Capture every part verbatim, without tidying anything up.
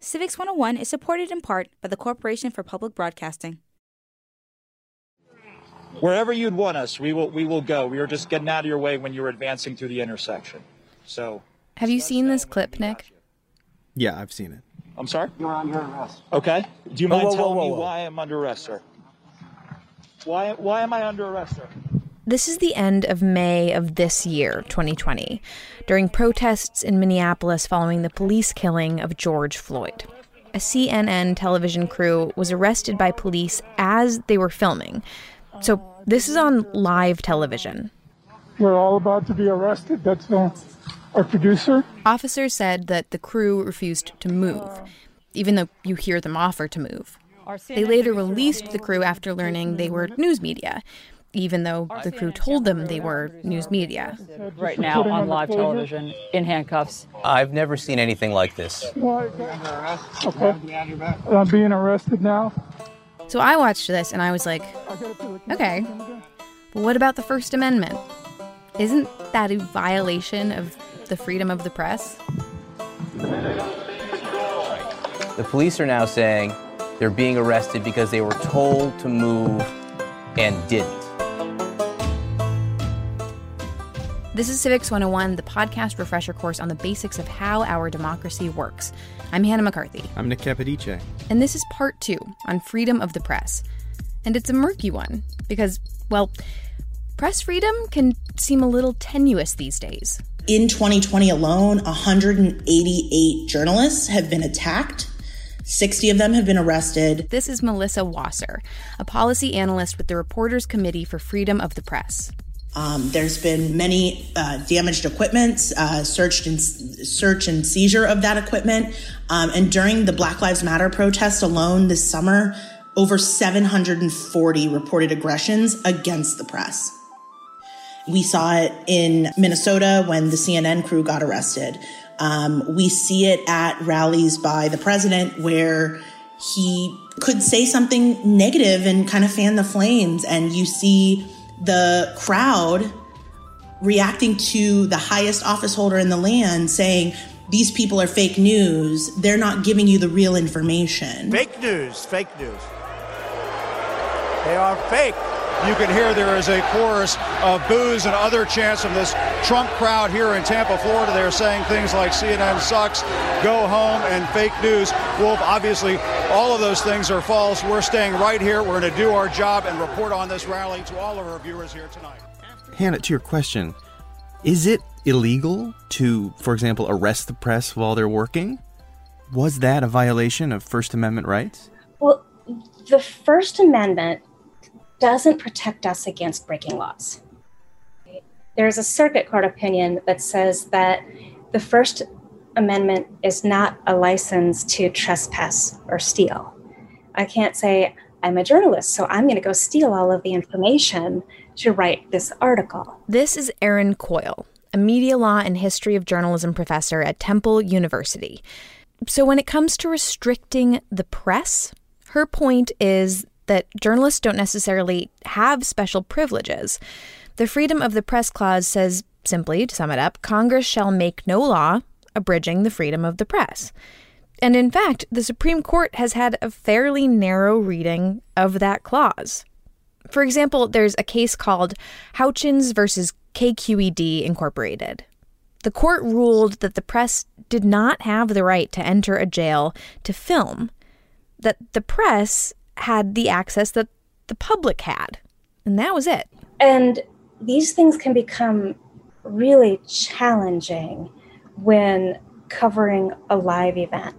Civics one oh one is supported in part by the Corporation for Public Broadcasting. Wherever you'd want us, we will we will go. We were just getting out of your way when you were advancing through the intersection. So, have you seen this clip, Nick? Yeah, I've seen it. I'm sorry? You're under arrest. Okay. Do you mind whoa, whoa, telling whoa, me whoa. why I'm under arrest, sir? Why why am I under arrest, sir? This is the end of May of this year, twenty twenty, during protests in Minneapolis following the police killing of George Floyd. A C N N television crew was arrested by police as they were filming. So this is on live television. We're all about to be arrested. That's uh, our producer. Officers said that the crew refused to move, even though you hear them offer to move. They later released the crew after learning they were news media, even though the crew told them they were news media. Right now on live television, in handcuffs. I've never seen anything like this. Okay. I'm being arrested now. So I watched this and I was like, okay, but what about the First Amendment? Isn't that a violation of the freedom of the press? The police are now saying they're being arrested because they were told to move and didn't. This is Civics one oh one, the podcast refresher course on the basics of how our democracy works. I'm Hannah McCarthy. I'm Nick Capodice. And this is part two on freedom of the press. And it's a murky one because, well, press freedom can seem a little tenuous these days. In twenty twenty alone, one hundred eighty-eight journalists have been attacked. sixty of them have been arrested. This is Melissa Wasser, a policy analyst with the Reporters Committee for Freedom of the Press. Um, there's been many uh, damaged equipments, uh, searched and search and seizure of that equipment. Um, and during the Black Lives Matter protest alone this summer, over seven hundred forty reported aggressions against the press. We saw it in Minnesota when the C N N crew got arrested. Um, we see it at rallies by the president where he could say something negative and kind of fan the flames. And you see the crowd reacting to the highest office holder in the land saying, these people are fake news. They're not giving you the real information. Fake news, fake news. They are fake. You can hear there is a chorus of boos and other chants from this Trump crowd here in Tampa, Florida. They're saying things like C N N sucks, go home, and fake news. Wolf, obviously, all of those things are false. We're staying right here. We're going to do our job and report on this rally to all of our viewers here tonight. Hannah, to your question, is it illegal to, for example, arrest the press while they're working? Was that a violation of First Amendment rights? Well, the First Amendment doesn't protect us against breaking laws. There's a circuit court opinion that says that the First Amendment is not a license to trespass or steal. I can't say, I'm a journalist, so I'm going to go steal all of the information to write this article. This is Erin Coyle, a media law and history of journalism professor at Temple University. So when it comes to restricting the press, her point is that journalists don't necessarily have special privileges. The Freedom of the Press Clause says, simply, to sum it up, Congress shall make no law abridging the freedom of the press. And in fact, the Supreme Court has had a fairly narrow reading of that clause. For example, there's a case called Houchins versus K Q E D Incorporated. The court ruled that the press did not have the right to enter a jail to film, that the press had the access that the public had, and that was it. And these things can become really challenging when covering a live event.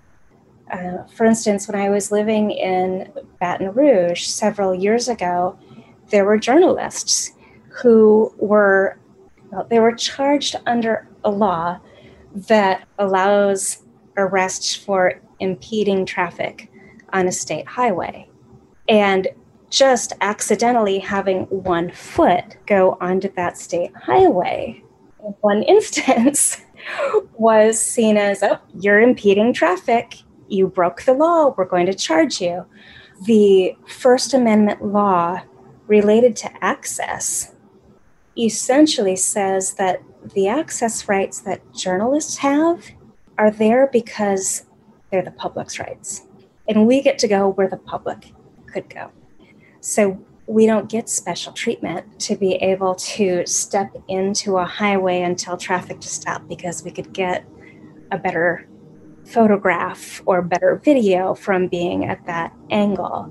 Uh, for instance, when I was living in Baton Rouge several years ago, there were journalists who were, well, they were charged under a law that allows arrests for impeding traffic on a state highway. And just accidentally having one foot go onto that state highway, in one instance, was seen as, oh, you're impeding traffic. You broke the law. We're going to charge you. The First Amendment law related to access essentially says that the access rights that journalists have are there because they're the public's rights. And we get to go where the public could go. So we don't get special treatment to be able to step into a highway and tell traffic to stop because we could get a better photograph or better video from being at that angle.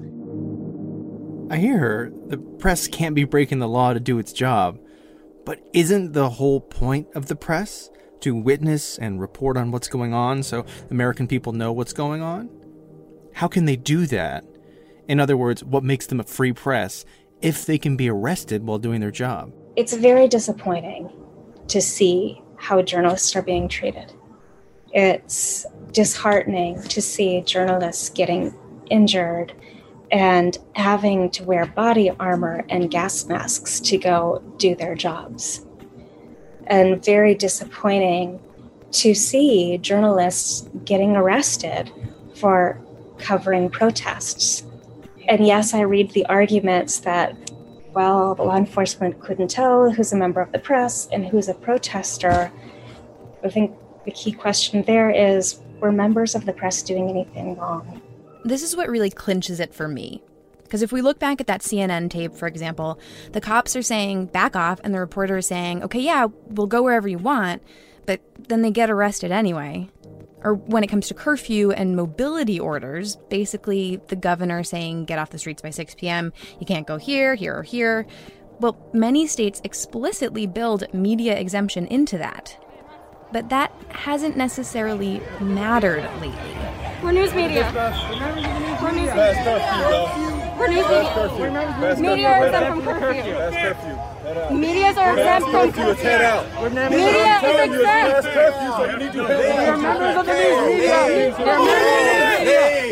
I hear her. The press can't be breaking the law to do its job. But isn't the whole point of the press to witness and report on what's going on so American people know what's going on? How can they do that? In other words, what makes them a free press if they can be arrested while doing their job? It's very disappointing to see how journalists are being treated. It's disheartening to see journalists getting injured and having to wear body armor and gas masks to go do their jobs. And very disappointing to see journalists getting arrested for covering protests. And yes, I read the arguments that, well, law enforcement couldn't tell who's a member of the press and who's a protester. I think the key question there is, were members of the press doing anything wrong? This is what really clinches it for me. Because if we look back at that C N N tape, for example, the cops are saying, back off, and the reporter is saying, okay, yeah, we'll go wherever you want, but then they get arrested anyway. Or when it comes to curfew and mobility orders, basically the governor saying get off the streets by six p.m., you can't go here, here, or here. Well, many states explicitly build media exemption into that. But that hasn't necessarily mattered lately. We're news media. We're news media. We're news media. Media is exempt from curfew. Medias are exempt from curfew. Media is exempt. You're members of the news media. You're members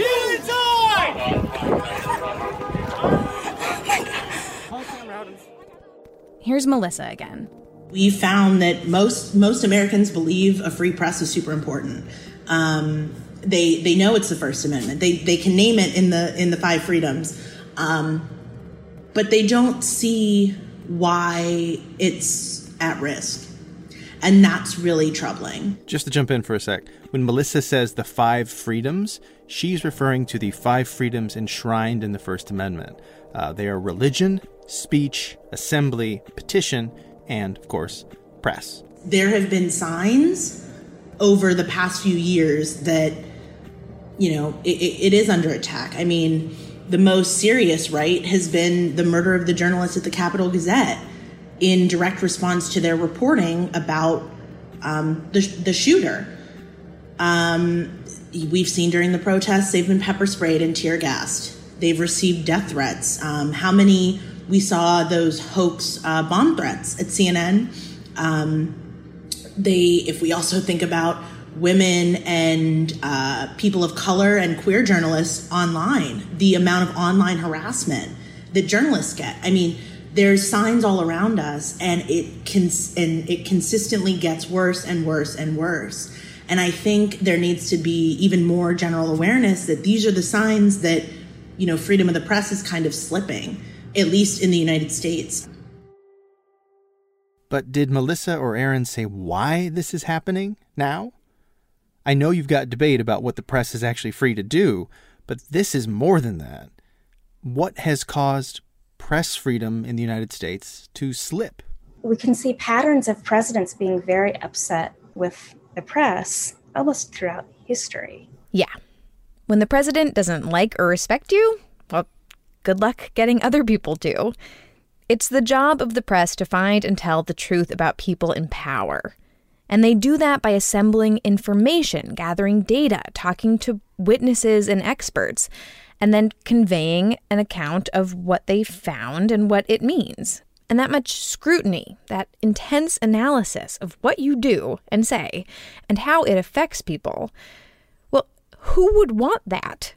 of the news media. Here's Melissa again. We found that most most Americans believe a free press is super important. Um, they they know it's the First Amendment. They they can name it in the in the five freedoms, um, but they don't see why it's at risk, and that's really troubling. Just to jump in for a sec, when Melissa says the five freedoms, she's referring to the five freedoms enshrined in the First Amendment. Uh, they are religion, speech, assembly, petition, and, of course, press. There have been signs over the past few years that, you know, it, it is under attack. I mean, the most serious, right, has been the murder of the journalist at the Capitol Gazette in direct response to their reporting about um, the, the shooter. Um, we've seen during the protests, they've been pepper sprayed and tear gassed. They've received death threats. Um, how many... We saw those hoax uh, bomb threats at C N N. Um, they, if we also think about women and uh, people of color and queer journalists online, the amount of online harassment that journalists get. I mean, there's signs all around us, and it cons- and it consistently gets worse and worse and worse. And I think there needs to be even more general awareness that these are the signs that, you know, freedom of the press is kind of slipping, at least in the United States. But did Melissa or Aaron say why this is happening now? I know you've got debate about what the press is actually free to do, but this is more than that. What has caused press freedom in the United States to slip? We can see patterns of presidents being very upset with the press almost throughout history. Yeah. When the president doesn't like or respect you, well, good luck getting other people to. It's the job of the press to find and tell the truth about people in power. And they do that by assembling information, gathering data, talking to witnesses and experts, and then conveying an account of what they found and what it means. And that much scrutiny, that intense analysis of what you do and say and how it affects people, well, who would want that?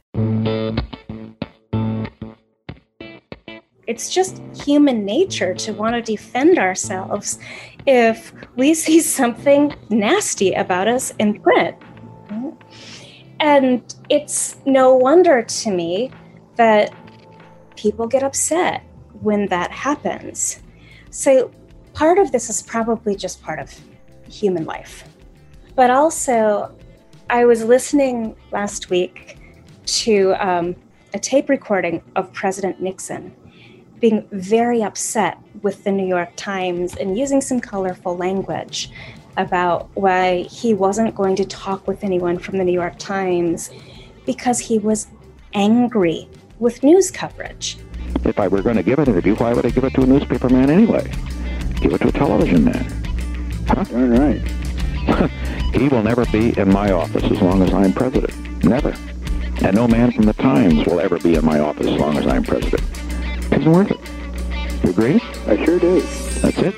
It's just human nature to want to defend ourselves if we see something nasty about us in print. And it's no wonder to me that people get upset when that happens. So part of this is probably just part of human life. But also, I was listening last week to um, a tape recording of President Nixon being very upset with the New York Times and using some colorful language about why he wasn't going to talk with anyone from the New York Times because he was angry with news coverage. If I were going to give an interview, why would I give it to a newspaper man anyway? Give it to a television man. Huh? Darn right. He will never be in my office as long as I'm president. Never. And no man from the Times will ever be in my office as long as I'm president. It isn't worth it. You agree? I sure do. That's it.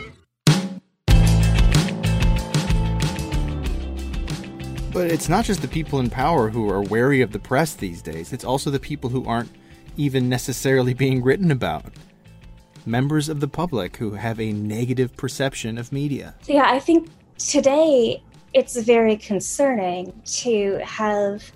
But it's not just the people in power who are wary of the press these days. It's also the people who aren't even necessarily being written about. Members of the public who have a negative perception of media. Yeah, I think today it's very concerning to have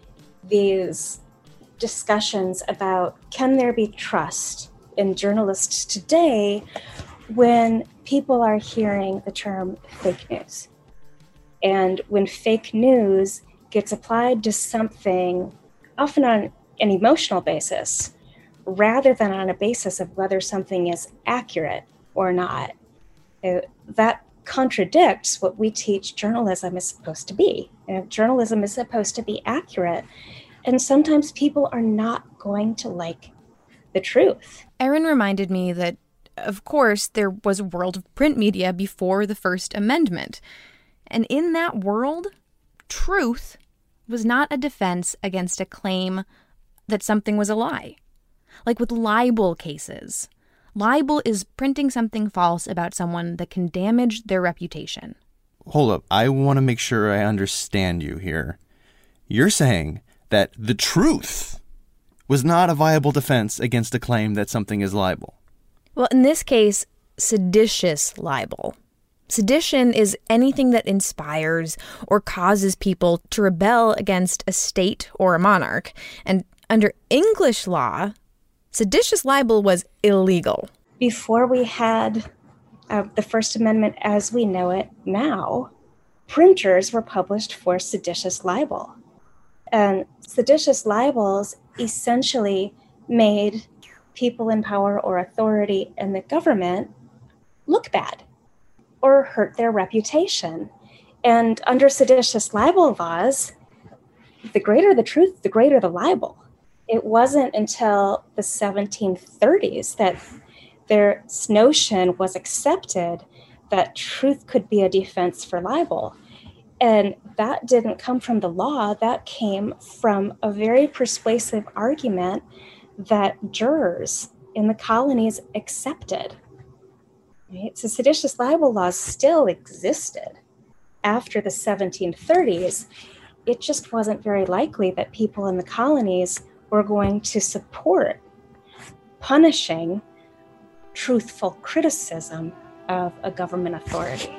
these discussions about can there be trust in journalists today when people are hearing the term fake news. And when fake news gets applied to something, often on an emotional basis, rather than on a basis of whether something is accurate or not, it, that contradicts what we teach journalism is supposed to be. You know, journalism is supposed to be accurate, and sometimes people are not going to like the truth. Erin reminded me that, of course, there was a world of print media before the First Amendment. And in that world, truth was not a defense against a claim that something was a lie. Like with libel cases. Libel is printing something false about someone that can damage their reputation. Hold up. I want to make sure I understand you here. You're saying that the truth was not a viable defense against a claim that something is libel. Well, in this case, seditious libel. Sedition is anything that inspires or causes people to rebel against a state or a monarch. And under English law, seditious libel was illegal. Before we had uh, the First Amendment as we know it now, printers were published for seditious libel. And seditious libels essentially made people in power or authority in the government look bad or hurt their reputation. And under seditious libel laws, the greater the truth, the greater the libel. It wasn't until the seventeen thirties that this notion was accepted that truth could be a defense for libel. And that didn't come from the law, that came from a very persuasive argument that jurors in the colonies accepted. Right? So seditious libel laws still existed after the seventeen thirties. It just wasn't very likely that people in the colonies were going to support punishing truthful criticism of a government authority.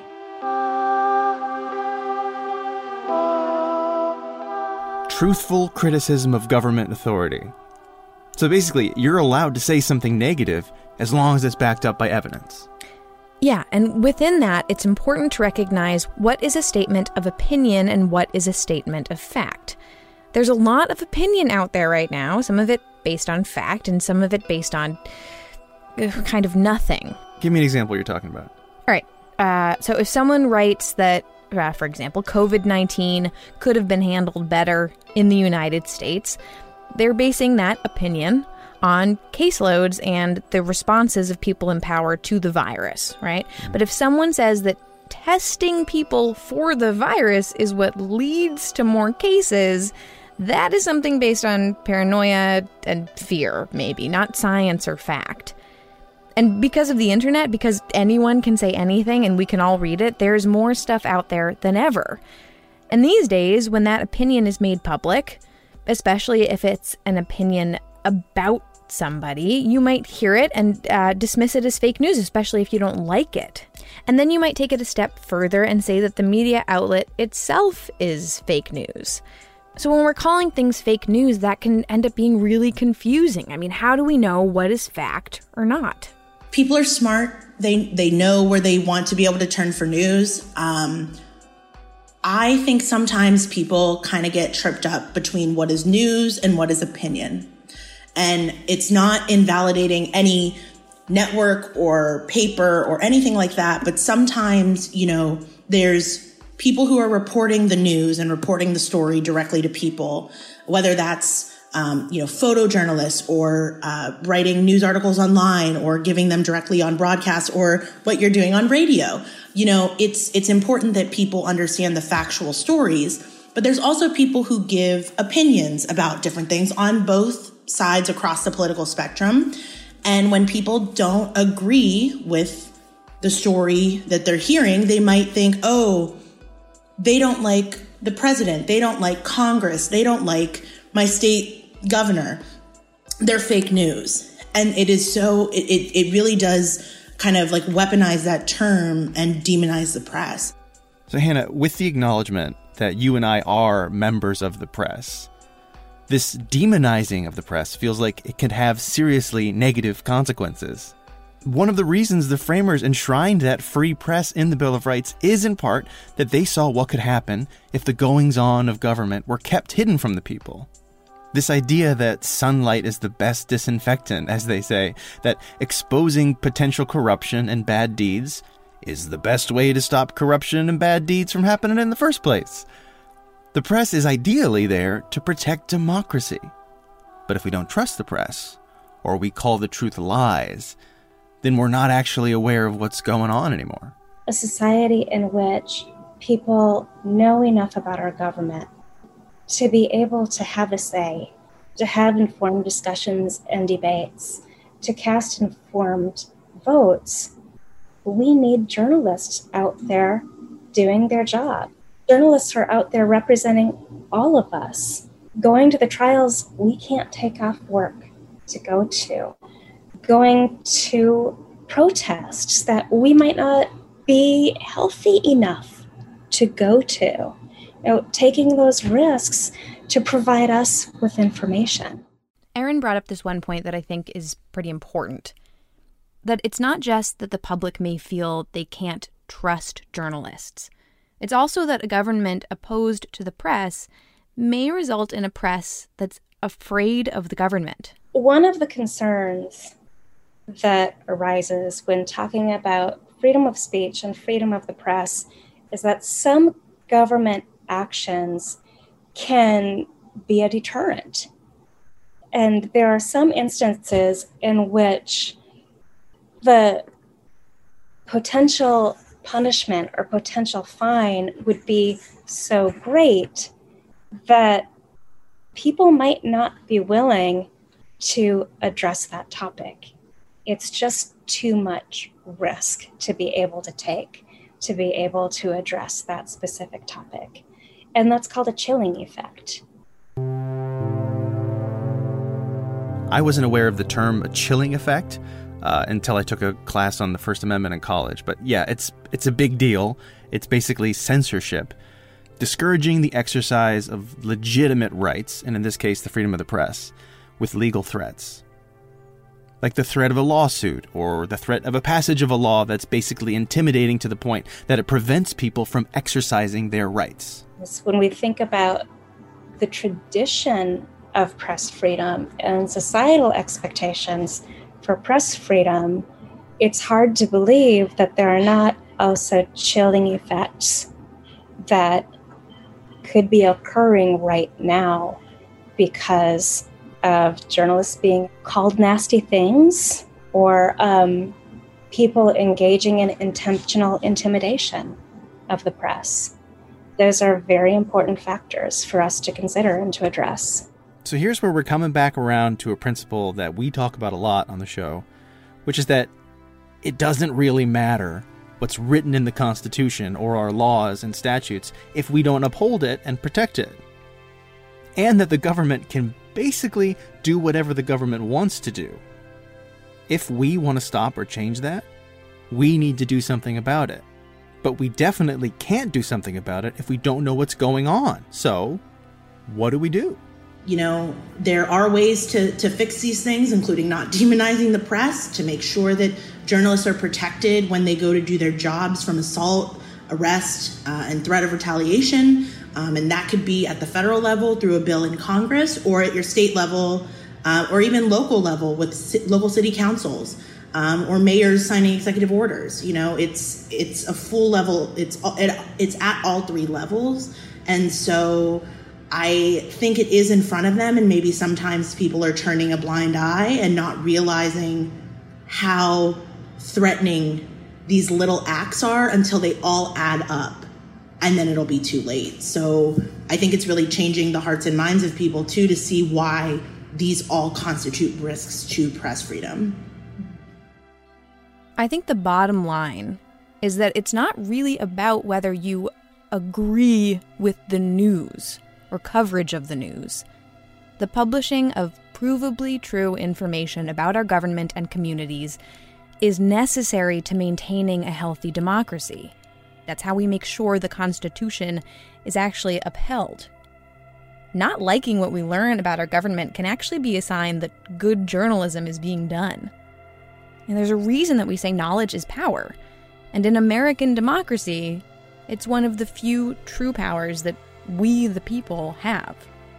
Truthful criticism of government authority. So basically, you're allowed to say something negative as long as it's backed up by evidence. Yeah, and within that, it's important to recognize what is a statement of opinion and what is a statement of fact. There's a lot of opinion out there right now, some of it based on fact and some of it based on uh, kind of nothing. Give me an example you're talking about. All right, uh, so if someone writes that, uh, for example, covid nineteen could have been handled better in the United States, they're basing that opinion on caseloads and the responses of people in power to the virus, right? Mm-hmm. But if someone says that testing people for the virus is what leads to more cases, that is something based on paranoia and fear, maybe, not science or fact. And because of the internet, because anyone can say anything and we can all read it, there's more stuff out there than ever. And these days, when that opinion is made public, especially if it's an opinion about somebody, you might hear it and uh, dismiss it as fake news, especially if you don't like it. And then you might take it a step further and say that the media outlet itself is fake news. So when we're calling things fake news, that can end up being really confusing. I mean, how do we know what is fact or not? People are smart. They they know where they want to be able to turn for news. Um, I think sometimes people kind of get tripped up between what is news and what is opinion. And it's not invalidating any network or paper or anything like that. But sometimes, you know, there's people who are reporting the news and reporting the story directly to people, whether that's Um, you know, photojournalists or uh, writing news articles online or giving them directly on broadcast or what you're doing on radio. You know, it's it's important that people understand the factual stories, but there's also people who give opinions about different things on both sides across the political spectrum. And when people don't agree with the story that they're hearing, they might think, oh, they don't like the president, they don't like Congress, they don't like my state governor, they're fake news. And it is so, it, it, it really does kind of like weaponize that term and demonize the press. So Hannah, with the acknowledgement that you and I are members of the press, this demonizing of the press feels like it can have seriously negative consequences. One of the reasons the framers enshrined that free press in the Bill of Rights is in part that they saw what could happen if the goings-on of government were kept hidden from the people. This idea that sunlight is the best disinfectant, as they say, that exposing potential corruption and bad deeds is the best way to stop corruption and bad deeds from happening in the first place. The press is ideally there to protect democracy. But if we don't trust the press, or we call the truth lies, then we're not actually aware of what's going on anymore. A society in which people know enough about our government to be able to have a say, to have informed discussions and debates, to cast informed votes, we need journalists out there doing their job. Journalists are out there representing all of us. Going to the trials we can't take off work to go to. Going to protests that we might not be healthy enough to go to. You know, taking those risks to provide us with information. Erin brought up this one point that I think is pretty important. That it's not just that the public may feel they can't trust journalists. It's also that a government opposed to the press may result in a press that's afraid of the government. One of the concerns that arises when talking about freedom of speech and freedom of the press is that some government actions can be a deterrent. And there are some instances in which the potential punishment or potential fine would be so great that people might not be willing to address that topic. It's just too much risk to be able to take, to be able to address that specific topic. And that's called a chilling effect. I wasn't aware of the term a chilling effect uh, until I took a class on the First Amendment in college. But yeah, it's it's a big deal. It's basically censorship, discouraging the exercise of legitimate rights, and in this case, the freedom of the press, with legal threats. Like the threat of a lawsuit or the threat of a passage of a law that's basically intimidating to the point that it prevents people from exercising their rights. When we think about the tradition of press freedom and societal expectations for press freedom, it's hard to believe that there are not also chilling effects that could be occurring right now because of journalists being called nasty things or um, people engaging in intentional intimidation of the press. Those are very important factors for us to consider and to address. So here's where we're coming back around to a principle that we talk about a lot on the show, which is that it doesn't really matter what's written in the Constitution or our laws and statutes if we don't uphold it and protect it. And that the government can basically do whatever the government wants to do. If we want to stop or change that, we need to do something about it. But we definitely can't do something about it if we don't know what's going on. So, what do we do? You know, there are ways to, to fix these things, including not demonizing the press, to make sure that journalists are protected when they go to do their jobs from assault arrest uh, and threat of retaliation. Um, and that could be at the federal level through a bill in Congress, or at your state level, uh, or even local level with ci- local city councils, um, or mayors signing executive orders. You know, it's it's a full level. It's it, it's at all three levels, and so I think it is in front of them. And maybe sometimes people are turning a blind eye and not realizing how threatening these little acts are until they all add up, and then it'll be too late. So I think it's really changing the hearts and minds of people too, to see why these all constitute risks to press freedom. I think the bottom line is that it's not really about whether you agree with the news or coverage of the news. The publishing of provably true information about our government and communities is necessary to maintaining a healthy democracy. That's how we make sure the Constitution is actually upheld. Not liking what we learn about our government can actually be a sign that good journalism is being done. And there's a reason that we say knowledge is power. And in American democracy, it's one of the few true powers that we, the people, have.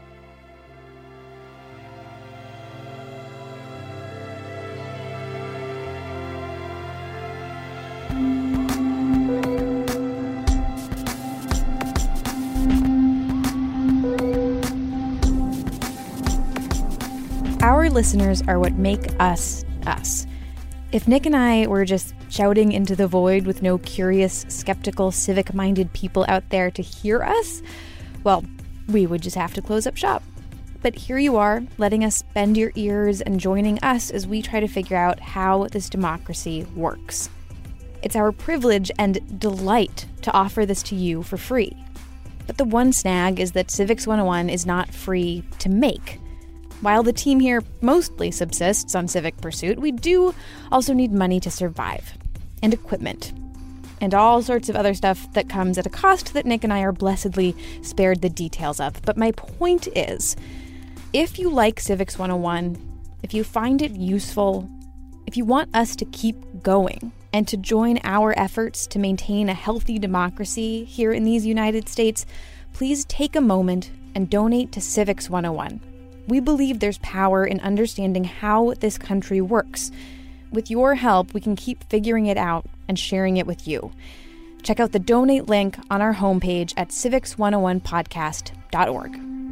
Our listeners are what make us, us. If Nick and I were just shouting into the void with no curious, skeptical, civic-minded people out there to hear us, well, we would just have to close up shop. But here you are, letting us bend your ears and joining us as we try to figure out how this democracy works. It's our privilege and delight to offer this to you for free. But the one snag is that Civics one oh one is not free to make. While the team here mostly subsists on civic pursuit, we do also need money to survive, and equipment, and all sorts of other stuff that comes at a cost that Nick and I are blessedly spared the details of. But my point is, if you like Civics one oh one, if you find it useful, if you want us to keep going and to join our efforts to maintain a healthy democracy here in these United States, please take a moment and donate to Civics one oh one. We believe there's power in understanding how this country works. With your help, we can keep figuring it out and sharing it with you. Check out the donate link on our homepage at civics one oh one podcast dot org.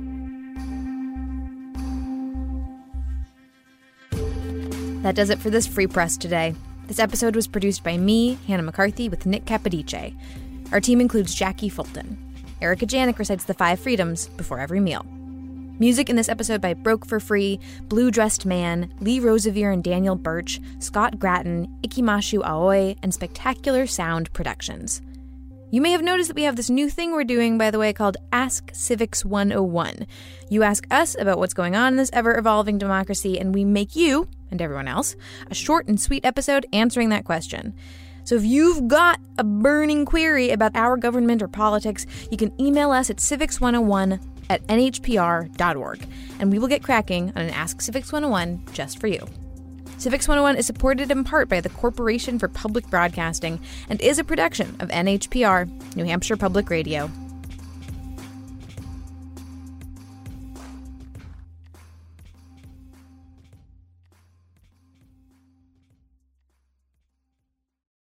That does it for this Free Press today. This episode was produced by me, Hannah McCarthy, with Nick Capodice. Our team includes Jackie Fulton. Erica Janik recites the five freedoms before every meal. Music in this episode by Broke for Free, Blue Dressed Man, Lee Rosevere and Daniel Birch, Scott Gratton, Ikimashu Aoi, and Spectacular Sound Productions. You may have noticed that we have this new thing we're doing, by the way, called Ask Civics one oh one. You ask us about what's going on in this ever-evolving democracy, and we make you, and everyone else, a short and sweet episode answering that question. So if you've got a burning query about our government or politics, you can email us at civics one oh one at n h p r dot org, and we will get cracking on an Ask Civics one oh one just for you. Civics one oh one is supported in part by the Corporation for Public Broadcasting and is a production of N H P R, New Hampshire Public Radio.